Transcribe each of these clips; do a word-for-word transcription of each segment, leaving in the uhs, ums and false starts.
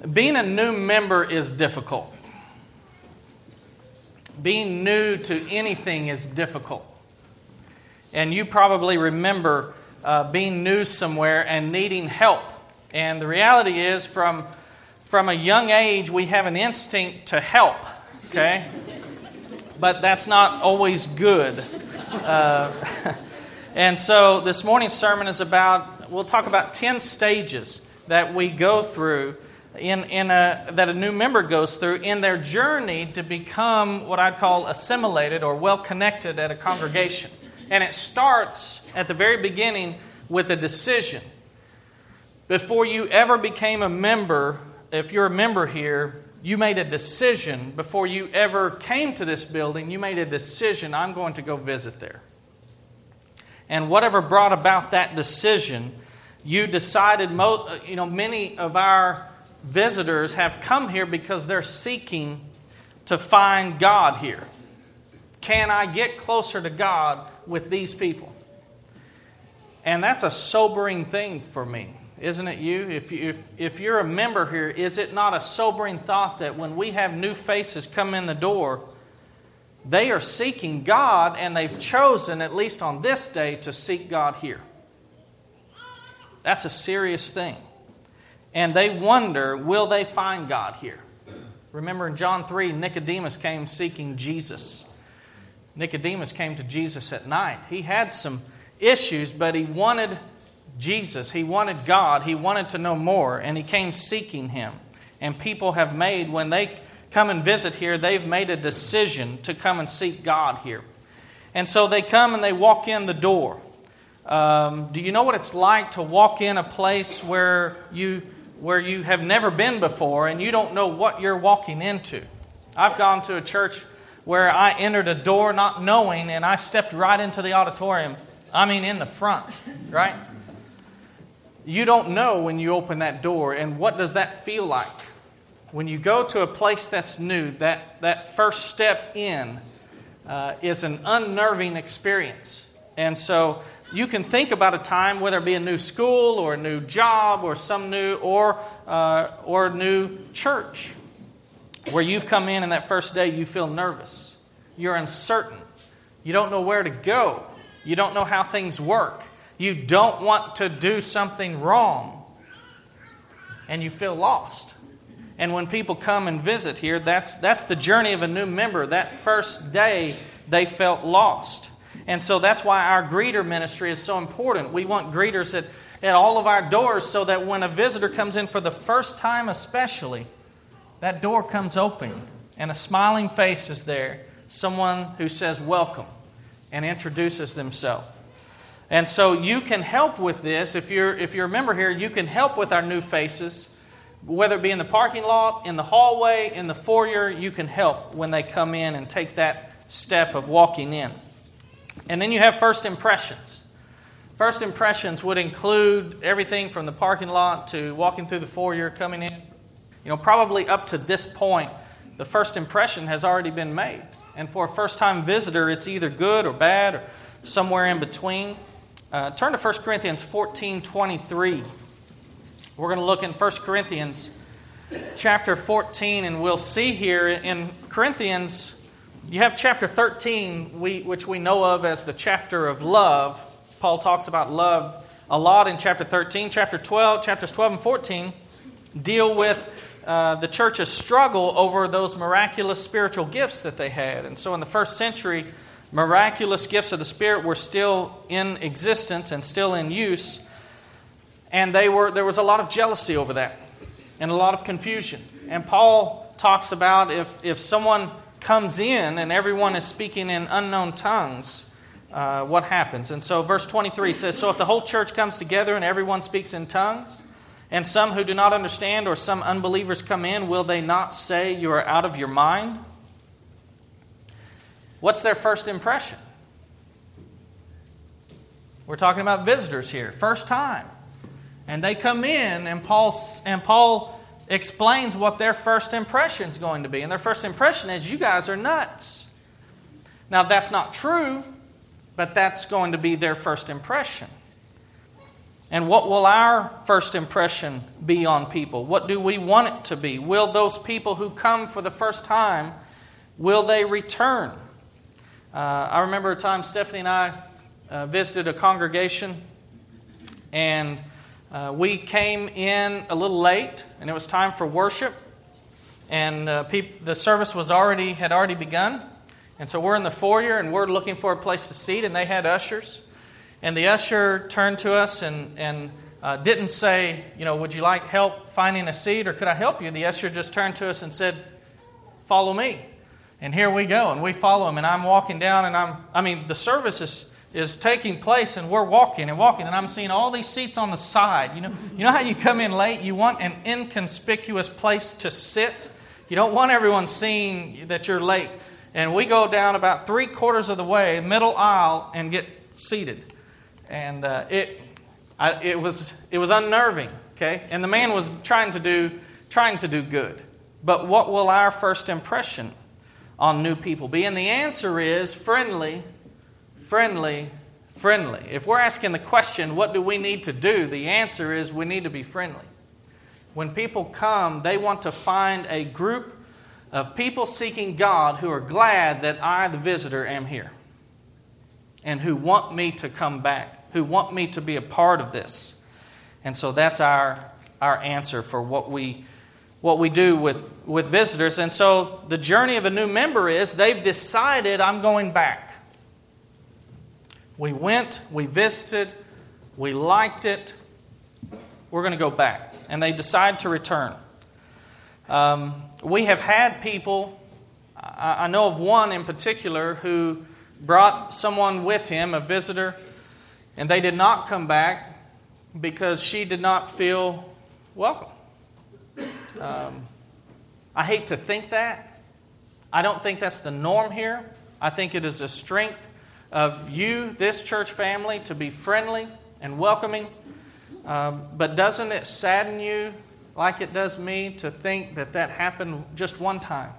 Being a new member is difficult. Being new to anything is difficult. And you probably remember uh, being new somewhere and needing help. And the reality is, from, from a young age, we have an instinct to help. Okay? But that's not always good. Uh, and so this morning's sermon is about, we'll talk about ten stages that we go through in, in a, that a new member goes through in their journey to become what I'd call assimilated or well-connected at a congregation. And it starts at the very beginning with a decision. Before you ever became a member, if you're a member here, you made a decision. Before you ever came to this building, you made a decision, I'm going to go visit there. And whatever brought about that decision, you decided, you know, many of our visitors have come here because they're seeking to find God here. Can I get closer to God with these people? And that's a sobering thing for me, isn't it you? If, you, if, if you're a member here, is it not a sobering thought that when we have new faces come in the door, they are seeking God and they've chosen, at least on this day, to seek God here? That's a serious thing. And they wonder, will they find God here? Remember in John three, Nicodemus came seeking Jesus. Nicodemus came to Jesus at night. He had some issues, but he wanted Jesus. He wanted God. He wanted to know more, and he came seeking Him. And people have made, when they come and visit here, they've made a decision to come and seek God here. And so they come and they walk in the door. Um, do you know what it's like to walk in a place where you where you have never been before and you don't know what you're walking into? I've gone to a church where I entered a door not knowing, and I stepped right into the auditorium. I mean, in the front, right? You don't know when you open that door, and what does that feel like? When you go to a place that's new, that, that first step in uh, is an unnerving experience. And so you can think about a time, whether it be a new school or a new job or some new or uh, or new church, where you've come in and that first day you feel nervous. You're uncertain. You don't know where to go. You don't know how things work. You don't want to do something wrong. And you feel lost. And when people come and visit here, that's that's the journey of a new member. That first day, they felt lost. And so that's why our greeter ministry is so important. We want greeters at, at all of our doors so that when a visitor comes in for the first time especially, that door comes open and a smiling face is there. Someone who says welcome and introduces themselves. And so you can help with this. If you're, if you're a member here, you can help with our new faces. Whether it be in the parking lot, in the hallway, in the foyer, you can help when they come in and take that step of walking in. And then you have first impressions. First impressions would include everything from the parking lot to walking through the foyer, coming in. You know, probably up to this point, the first impression has already been made. And for a first-time visitor, it's either good or bad or somewhere in between. Uh, turn to First Corinthians fourteen twenty-three. We're going to look in First Corinthians chapter fourteen, and we'll see here in Corinthians, you have chapter thirteen, we, which we know of as the chapter of love. Paul talks about love a lot in chapter thirteen. Chapter twelve, chapters twelve and fourteen deal with uh, the church's struggle over those miraculous spiritual gifts that they had. And so in the first century, miraculous gifts of the Spirit were still in existence and still in use. And they were there was a lot of jealousy over that and a lot of confusion. And Paul talks about if, if someone comes in and everyone is speaking in unknown tongues, uh, what happens? And so verse twenty-three says, so if the whole church comes together and everyone speaks in tongues, and some who do not understand or some unbelievers come in, will they not say you are out of your mind? What's their first impression? We're talking about visitors here, first time. And they come in, and Paul and Paul explains what their first impression is going to be. And their first impression is, you guys are nuts. Now, that's not true, but that's going to be their first impression. And what will our first impression be on people? What do we want it to be? Will those people who come for the first time, will they return? Uh, I remember a time Stephanie and I uh, visited a congregation, and uh, we came in a little late, and it was time for worship, and uh, peop- the service was already had already begun, and so we're in the foyer, and we're looking for a place to seat, and they had ushers. And the usher turned to us and, and uh, didn't say, you know, would you like help finding a seat or could I help you? The usher just turned to us and said, follow me. And here we go. And we follow him. And I'm walking down and I'm, I mean, the service is, is taking place and we're walking and walking. And I'm seeing all these seats on the side. You know, you know how you come in late? You want an inconspicuous place to sit. You don't want everyone seeing that you're late. And we go down about three quarters of the way, middle aisle, and get seated. And uh, it, I, it was it was unnerving, okay. And the man was trying to do trying to do good. But what will our first impression on new people be? And the answer is friendly, friendly, friendly. If we're asking the question, what do we need to do? The answer is we need to be friendly. When people come, they want to find a group of people seeking God who are glad that I, the visitor, am here, and who want me to come back, who want me to be a part of this. And so that's our our answer for what we what we do with, with visitors. And so the journey of a new member is they've decided, I'm going back. We went, we visited, we liked it, we're going to go back. And they decide to return. Um, we have had people, I, I know of one in particular who brought someone with him, a visitor, and they did not come back because she did not feel welcome. Um, I hate to think that. I don't think that's the norm here. I think it is a strength of you, this church family, to be friendly and welcoming. Um, but doesn't it sadden you, like it does me, to think that that happened just one time?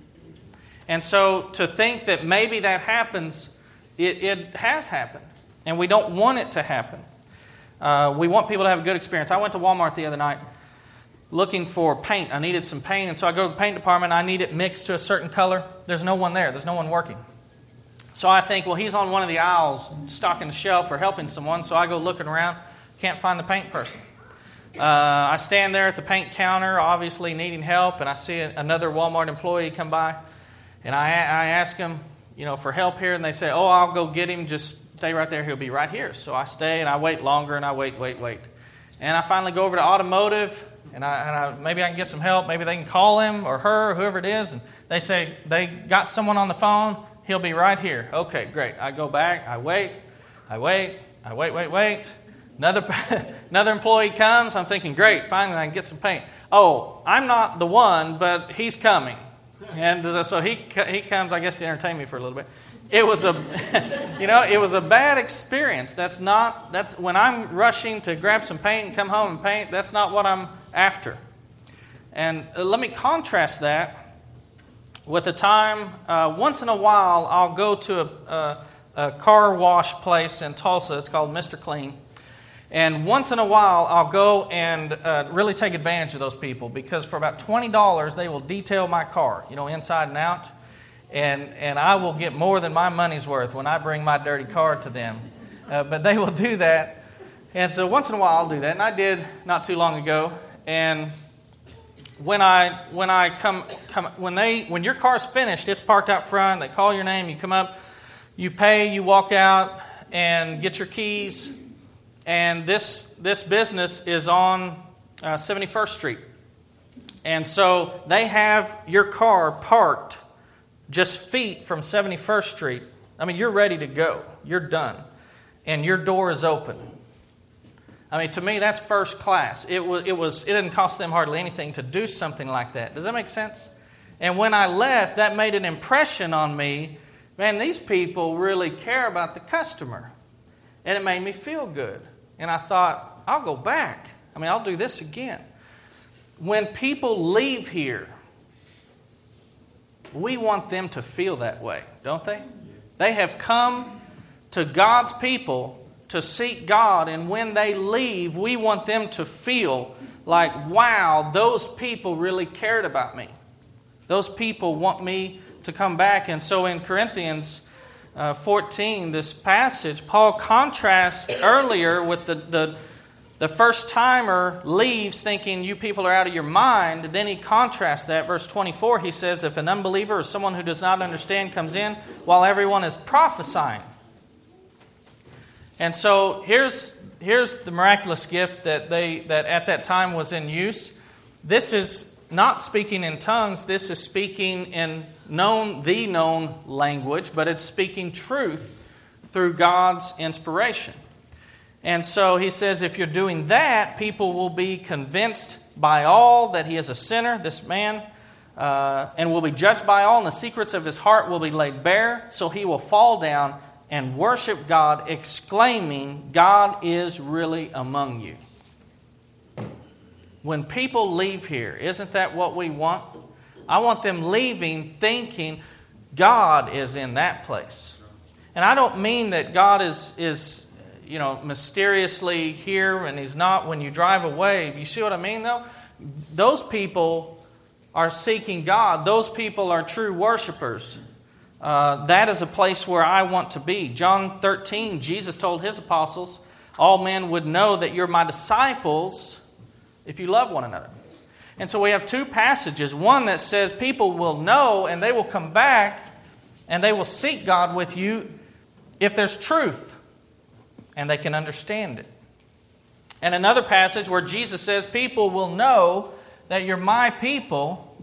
And so to think that maybe that happens, it, it has happened. And we don't want it to happen. Uh, we want people to have a good experience. I went to Walmart the other night looking for paint. I needed some paint. And so I go to the paint department. I need it mixed to a certain color. There's no one there. There's no one working. So I think, well, he's on one of the aisles stocking the shelf or helping someone. So I go looking around. Can't find the paint person. Uh, I stand there at the paint counter, obviously needing help. And I see another Walmart employee come by. And I, I ask him, you know, for help here. And they say, oh, I'll go get him. Just stay right there. He'll be right here. So I stay and I wait longer and I wait, wait, wait. And I finally go over to automotive and I, and I maybe I can get some help. Maybe they can call him or her or whoever it is. And they say they got someone on the phone. He'll be right here. Okay, great. I go back. I wait. I wait. I wait, wait, wait. Another another employee comes. I'm thinking, great. Finally, I can get some paint. Oh, I'm not the one, but he's coming. And so he he comes, I guess, to entertain me for a little bit. It was a, you know, it was a bad experience. That's not, that's when I'm rushing to grab some paint and come home and paint, that's not what I'm after. And let me contrast that with a time, uh, once in a while, I'll go to a, a, a car wash place in Tulsa. It's called Mister Clean. And once in a while, I'll go and uh, really take advantage of those people because for about twenty dollars, they will detail my car, you know, inside and out. And and I will get more than my money's worth when I bring my dirty car to them. Uh, but they will do that. And so once in a while I'll do that. And I did not too long ago. And when I when I come come when they when your car's finished, it's parked out front, they call your name, you come up, you pay, you walk out and get your keys. And this this business is on uh, seventy-first Street. And so they have your car parked just feet from seventy-first Street. I mean, you're ready to go. You're done. And your door is open. I mean, to me, that's first class. It was, it was, it didn't cost them hardly anything to do something like that. Does that make sense? And when I left, that made an impression on me. Man, these people really care about the customer. And it made me feel good. And I thought, I'll go back. I mean, I'll do this again. When people leave here, we want them to feel that way, don't they? They have come to God's people to to seek God, and when they leave, we want them to feel like, wow, those people really cared about me. Those people want me to come back. And so in Corinthians uh, fourteen, this passage, Paul contrasts earlier with the, the, the first-timer leaves thinking you people are out of your mind. Then he contrasts that. Verse twenty-four, he says, if an unbeliever or someone who does not understand comes in while everyone is prophesying. And so here's here's the miraculous gift that they that at that time was in use. This is not speaking in tongues. This is speaking in known the known language, but it's speaking truth through God's inspiration. And so he says, if you're doing that, people will be convinced by all that he is a sinner, this man, uh, and will be judged by all, and the secrets of his heart will be laid bare. So he will fall down and worship God, exclaiming, God is really among you. When people leave here, isn't that what we want? I want them leaving thinking God is in that place. And I don't mean that God is, is you know, mysteriously here and He's not when you drive away. You see what I mean, though? Those people are seeking God. Those people are true worshipers. Uh, that is a place where I want to be. John thirteen, Jesus told His apostles, all men would know that you're my disciples if you love one another. And so we have two passages. One that says people will know and they will come back and they will seek God with you if there's truth and they can understand it. And another passage where Jesus says people will know that you're my people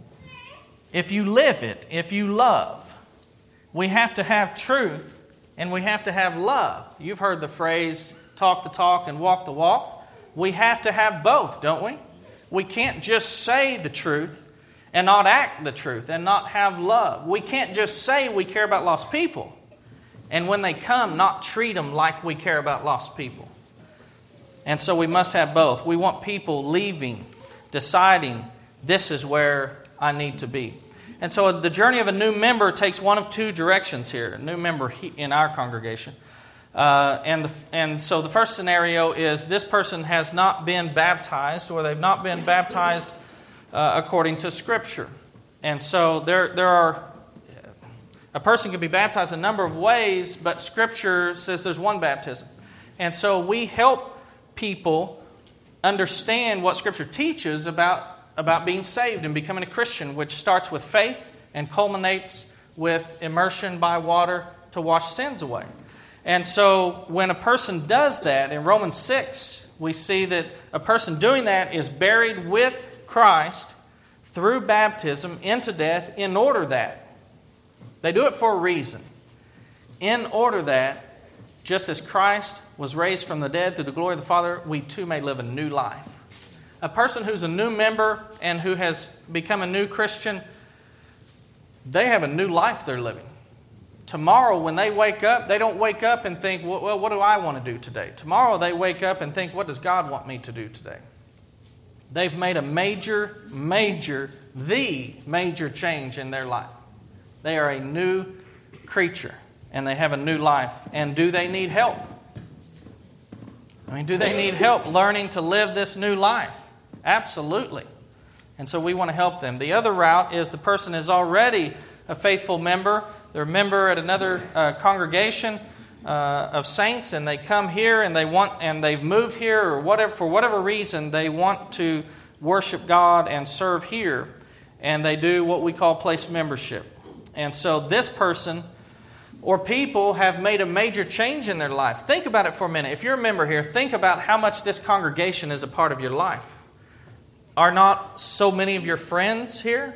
if you live it, if you love. We have to have truth and we have to have love. You've heard the phrase, talk the talk and walk the walk. We have to have both, don't we? We can't just say the truth and not act the truth and not have love. We can't just say we care about lost people and when they come, not treat them like we care about lost people. And so we must have both. We want people leaving, deciding this is where I need to be. And so the journey of a new member takes one of two directions here. A new member in our congregation. Uh, and the, and so the first scenario is this person has not been baptized or they've not been baptized uh, according to Scripture. And so there there are a person can be baptized a number of ways, but Scripture says there's one baptism. And so we help people understand what Scripture teaches about, about being saved and becoming a Christian, which starts with faith and culminates with immersion by water to wash sins away. And so when a person does that, in Romans six, we see that a person doing that is buried with Christ through baptism into death in order that. They do it for a reason. In order that, just as Christ was raised from the dead through the glory of the Father, we too may live a new life. A person who's a new member and who has become a new Christian, they have a new life they're living. Tomorrow, when they wake up, they don't wake up and think, well, what do I want to do today? Tomorrow, they wake up and think, what does God want me to do today? They've made a major, major, the major change in their life. They are a new creature, and they have a new life. And do they need help? I mean, do they need help learning to live this new life? Absolutely. And so we want to help them. The other route is the person is already a faithful member. They're a member at another uh, congregation uh, of saints, and they come here and they want, and they've moved here, or whatever for whatever reason they want to worship God and serve here, and they do what we call place membership. And so this person or people have made a major change in their life. Think about it for a minute. If you're a member here, think about how much this congregation is a part of your life. Are not so many of your friends here?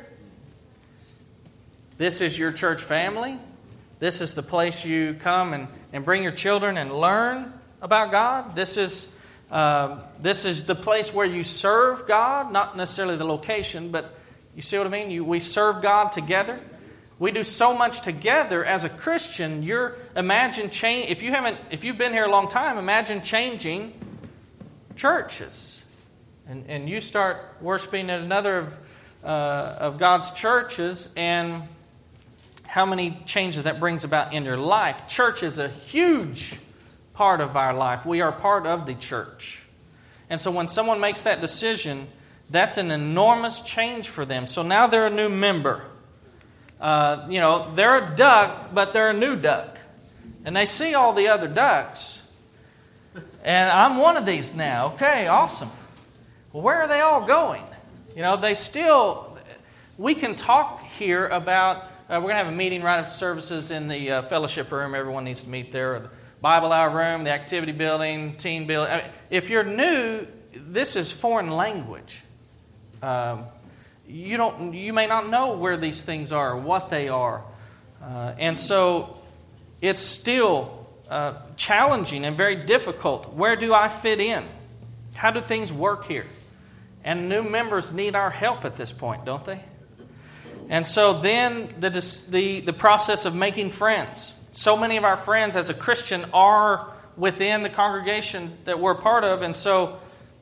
This is your church family. This is the place you come and, and bring your children and learn about God. This is uh, this is the place where you serve God, not necessarily the location, but you see what I mean? You, we serve God together. We do so much together as a Christian. You're imagine change. If you haven't, if you've been here a long time, imagine changing churches, and and you start worshiping at another of uh, of God's churches, and how many changes that brings about in your life. Church is a huge part of our life. We are part of the church. And so when someone makes that decision, that's an enormous change for them. So now they're a new member. Uh, you know, they're a duck, but they're a new duck. And they see all the other ducks. And I'm one of these now. Okay, awesome. Well, where are they all going? You know, they still... We can talk here about... Uh, we're going to have a meeting right after services in the uh, fellowship room. Everyone needs to meet there. Or the Bible hour room, the activity building, teen building. I mean, if you're new, this is foreign language. Um, you don't. You may not know where these things are, or what they are. Uh, and so it's still uh, challenging and very difficult. Where do I fit in? How do things work here? And new members need our help at this point, don't they? And so then the, the, the process of making friends. So many of our friends as a Christian are within the congregation that we're part of. And so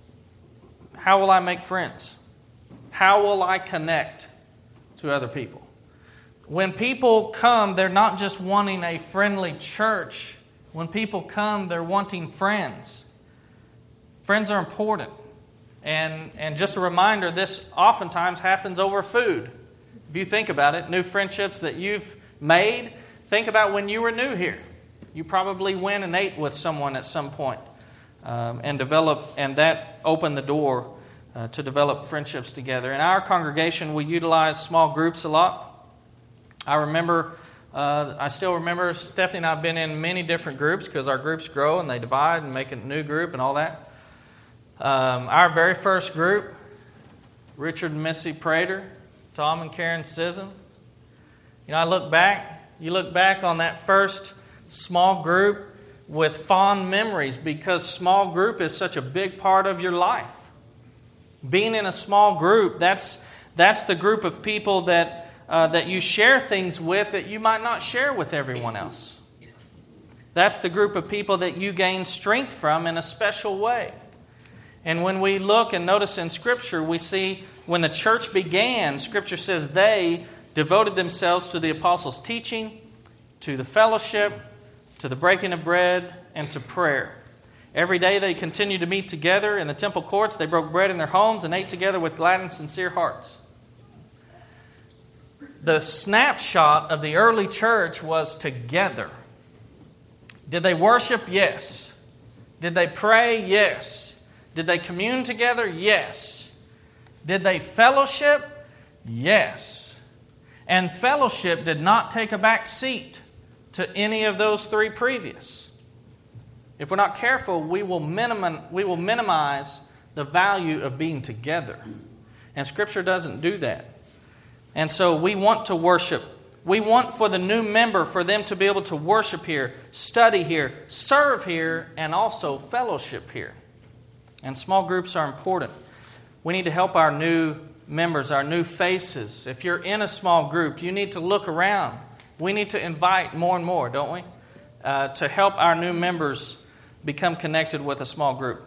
how will I make friends? How will I connect to other people? When people come, they're not just wanting a friendly church. When people come, they're wanting friends. Friends are important. And, and just a reminder, this oftentimes happens over food. If you think about it, new friendships that you've made, think about when you were new here. You probably went and ate with someone at some point, um, and developed, and that opened the door uh, to develop friendships together. In our congregation, we utilize small groups a lot. I remember, uh, I still remember Stephanie and I have been in many different groups because our groups grow and they divide and make a new group and all that. Um, our very first group, Richard and Missy Prater, Tom and Karen Sisson. You know, I look back, you look back on that first small group with fond memories because small group is such a big part of your life. Being in a small group, that's that's the group of people that uh, that you share things with that you might not share with everyone else. That's the group of people that you gain strength from in a special way. And when we look and notice in Scripture, we see when the church began, Scripture says they devoted themselves to the apostles' teaching, to the fellowship, to the breaking of bread, and to prayer. Every day they continued to meet together in the temple courts. They broke bread in their homes and ate together with glad and sincere hearts. The snapshot of the early church was together. Did they worship? Yes. Did they pray? Yes. Did they commune together? Yes. Did they fellowship? Yes. And fellowship did not take a back seat to any of those three previous. If we're not careful, we will minimize, we will minimize the value of being together. And Scripture doesn't do that. And so we want to worship. We want for the new member, for them to be able to worship here, study here, serve here, and also fellowship here. And small groups are important. We need to help our new members, our new faces. If you're in a small group, you need to look around. We need to invite more and more, don't we? Uh, to help our new members become connected with a small group.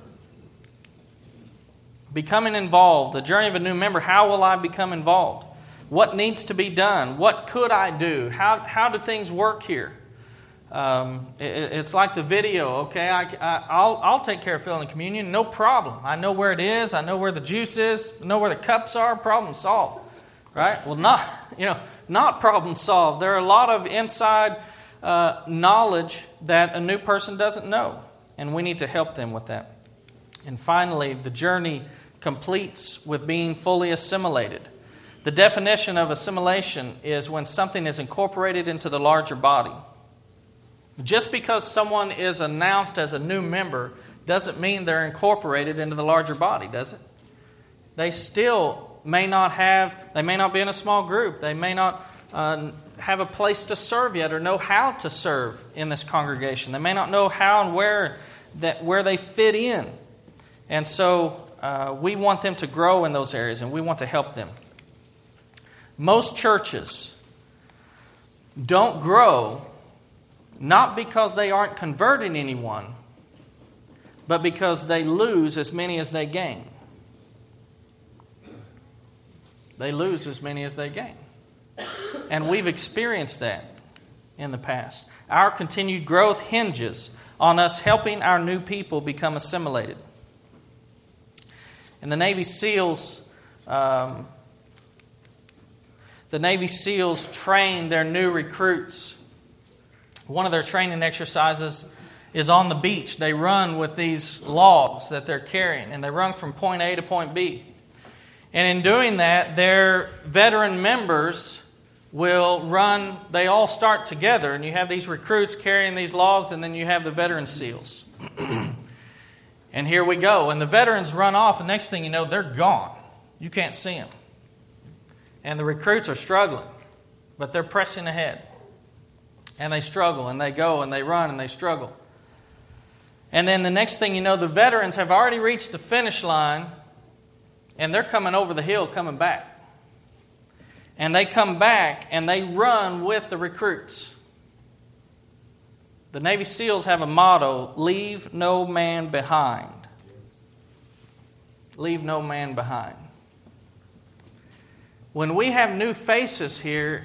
Becoming involved, the journey of a new member. How will I become involved? What needs to be done? What could I do? How, how do things work here? Um, it, it's like the video, okay? I, I, I'll, I'll take care of filling the communion, no problem. I know where it is. I know where the juice is. I know where the cups are. Problem solved, right? Well, not you know, not problem solved. There are a lot of inside uh, knowledge that a new person doesn't know, and we need to help them with that. And finally, the journey completes with being fully assimilated. The definition of assimilation is when something is incorporated into the larger body. Just because someone is announced as a new member doesn't mean they're incorporated into the larger body, does it? They still may not have, they may not be in a small group. They may not uh, have a place to serve yet or know how to serve in this congregation. They may not know how and where that where they fit in. And so uh, we want them to grow in those areas, and we want to help them. Most churches don't grow not because they aren't converting anyone, but because they lose as many as they gain. They lose as many as they gain. And we've experienced that in the past. Our continued growth hinges on us helping our new people become assimilated. And the Navy SEALs, um, the Navy SEALs train their new recruits. One of their training exercises is on the beach. They run with these logs that they're carrying, and they run from point A to point B. And in doing that, their veteran members will run, they all start together, and you have these recruits carrying these logs, and then you have the veteran SEALs. And here we go. And the veterans run off, and next thing you know, they're gone. You can't see them. And the recruits are struggling, but they're pressing ahead. And they struggle, and they go, and they run, and they struggle. And then the next thing you know, the veterans have already reached the finish line, and they're coming over the hill, coming back. And they come back, and they run with the recruits. The Navy SEALs have a motto, leave no man behind. Leave no man behind. When we have new faces here,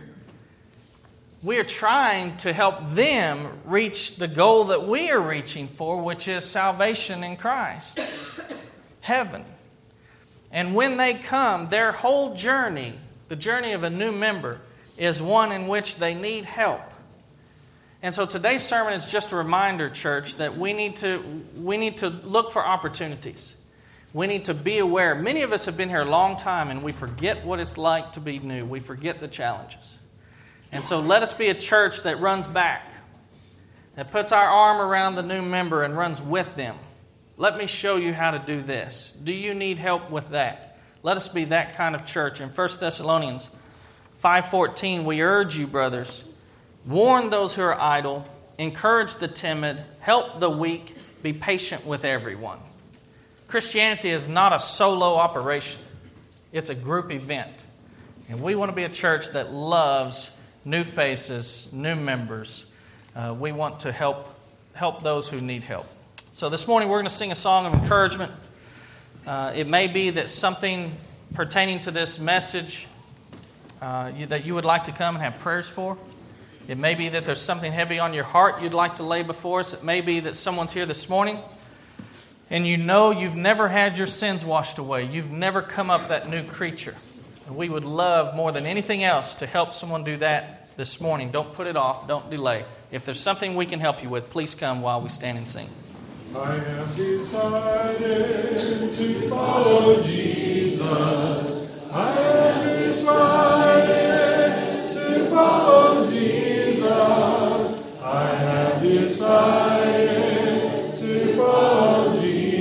we are trying to help them reach the goal that we are reaching for, which is salvation in Christ, heaven. And when they come, their whole journey, the journey of a new member, is one in which they need help. And so today's sermon is just a reminder, church, that we need to we need to look for opportunities. We need to be aware. Many of us have been here a long time, and we forget what it's like to be new. We forget the challenges. And so let us be a church that runs back, that puts our arm around the new member and runs with them. Let me show you how to do this. Do you need help with that? Let us be that kind of church. In First Thessalonians five fourteen, we urge you, brothers, warn those who are idle, encourage the timid, help the weak, be patient with everyone. Christianity is not a solo operation. It's a group event. And we want to be a church that loves new faces, new members. Uh, we want to help help those who need help. So this morning we're going to sing a song of encouragement. Uh, it may be that something pertaining to this message uh, you, that you would like to come and have prayers for. It may be that there's something heavy on your heart you'd like to lay before us. It may be that someone's here this morning and you know you've never had your sins washed away. You've never come up that new creature. And we would love more than anything else to help someone do that this morning. Don't put it off. Don't delay. If there's something we can help you with, please come while we stand and sing. I have decided to follow Jesus. I have decided to follow Jesus. I have decided to follow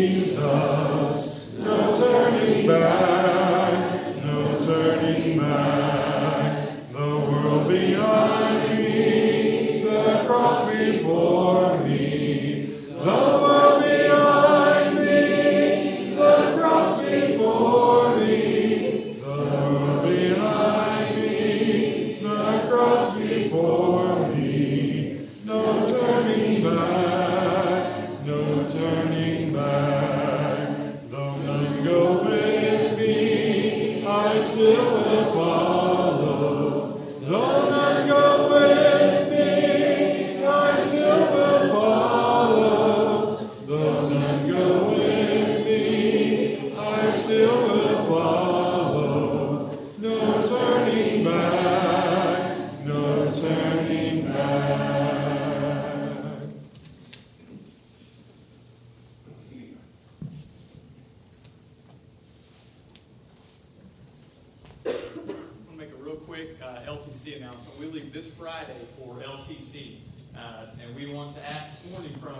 Jesus. No turning back, no turning back. The world behind me, the cross before me. The world behind me, the cross before me. The world behind me, the cross before me. No turning back, no turning back. Though none go with me, I still will follow. Though none go with me, I still will follow. Though none go with me, I still will follow. No turning back, no turning back. I'm going to make a real quick uh, L T C announcement. We leave this Friday for L T C, uh, and we want to ask this morning from